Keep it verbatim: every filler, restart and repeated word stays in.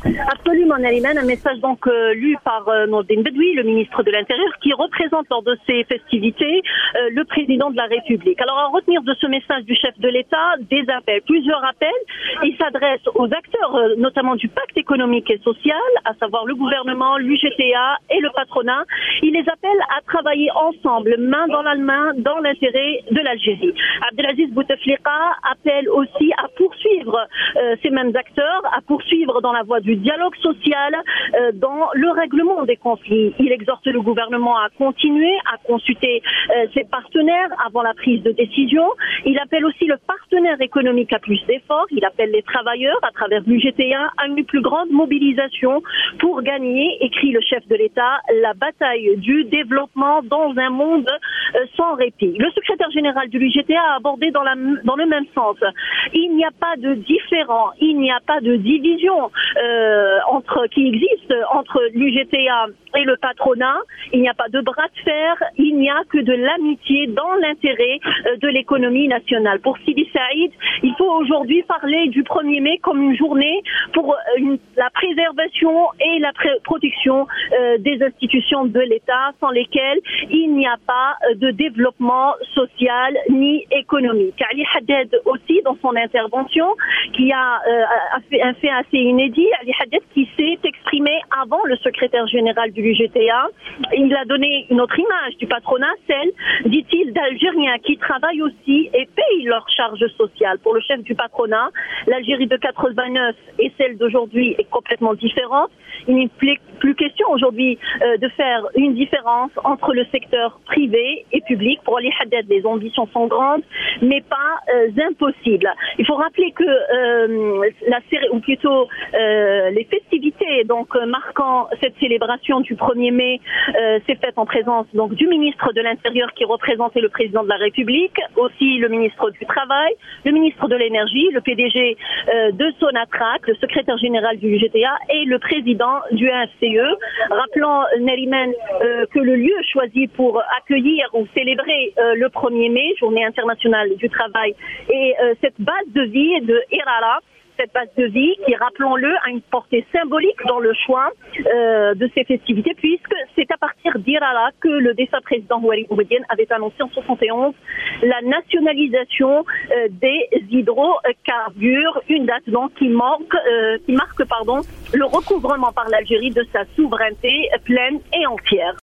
Absolument, Nariman, un message donc euh, lu par euh, Nourdine Bedoui, le ministre de l'Intérieur, qui représente lors de ces festivités euh, le président de la République. Alors, à retenir de ce message du chef de l'État, des appels, plusieurs appels. Il s'adresse aux acteurs, euh, notamment du pacte économique et social, à savoir le gouvernement, l'U G T A et le patronat. Il les appelle à travailler ensemble, main dans la main, dans l'intérêt de l'Algérie. Abdelaziz Bouteflika appelle aussi à poursuivre euh, ces mêmes acteurs, à poursuivre dans la voie du dialogue social, euh, dans le règlement des conflits. Il exhorte le gouvernement à continuer, à consulter euh, ses partenaires avant la prise de décision. Il appelle aussi le partenaire économique à plus d'efforts. Il appelle les travailleurs, à travers l'U G T A, à une plus grande mobilisation pour gagner, écrit le chef de l'État, la bataille du développement dans un monde euh, sans répit. Le secrétaire général de l'U G T A a abordé dans, la, dans le même sens. Il n'y a pas de différend, il n'y a pas de division euh, entre, qui existe entre l'U G T A et le patronat. Il n'y a pas de bras de fer, il n'y a que de l'amitié dans l'intérêt euh, de l'économie nationale. Pour Sidi Saïd, il faut aujourd'hui parler du premier mai comme une journée pour euh, une, la préservation et la pré- protection euh, des institutions de l'État, sans lesquelles il n'y a pas euh, de développement social ni économique. Ali Haddad aussi, dans son intervention, qui a, euh, a fait un fait assez inédit, Ali Haddad qui s'est exprimé avant le secrétaire général du l'U G T A. Il a donné une autre image du patronat, celle, dit-il, d'Algériens qui travaillent aussi et payent leurs charges sociales. Pour le chef du patronat, l'Algérie de quatre-vingt-neuf et celle d'aujourd'hui est complètement différente. Il n'est plus question aujourd'hui euh, de faire une différence entre le secteur privé et public. Pour Ali Haddad, les ambitions sont grandes, mais pas euh, impossibles. Il faut rappeler que euh, la série, ou plutôt euh, les festivités donc euh, marquant cette célébration du premier mai euh, s'est faite en présence donc du ministre de l'Intérieur qui représentait le président de la République, aussi le ministre du Travail, le ministre de l'Énergie, le P D G euh, de Sonatrach, le secrétaire général du U G T A et le président du A F C E. Rappelant, Nariman, euh, que le lieu choisi pour accueillir ou célébrer euh, le premier mai, journée internationale du travail, et euh, cette base de vie de Irala, cette base de vie qui, rappelons-le, a une portée symbolique dans le choix euh, de ces festivités, puisque c'est à partir d'Irala que le défunt président Ouali Boumediene avait annoncé en soixante et onze la nationalisation euh, des hydrocarbures, une date donc qui marque, euh, qui marque pardon, le recouvrement par l'Algérie de sa souveraineté pleine et entière.